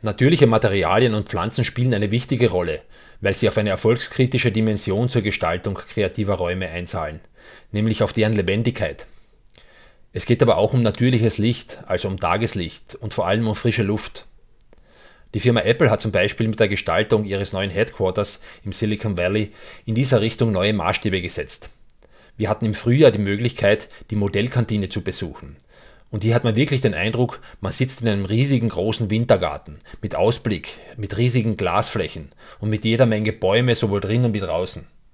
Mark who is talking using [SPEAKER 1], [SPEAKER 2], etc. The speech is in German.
[SPEAKER 1] Natürliche Materialien und Pflanzen spielen eine wichtige Rolle, weil sie auf eine erfolgskritische Dimension zur Gestaltung kreativer Räume einzahlen, nämlich auf deren Lebendigkeit. Es geht aber auch um natürliches Licht, also um Tageslicht und vor allem um frische Luft. Die Firma Apple hat zum Beispiel mit der Gestaltung ihres neuen Headquarters im Silicon Valley in dieser Richtung neue Maßstäbe gesetzt. Wir hatten im Frühjahr die Möglichkeit, die Modellkantine zu besuchen. Und hier hat man wirklich den Eindruck, man sitzt in einem riesigen großen Wintergarten mit Ausblick, mit riesigen Glasflächen und mit jeder Menge Bäume sowohl drinnen wie draußen.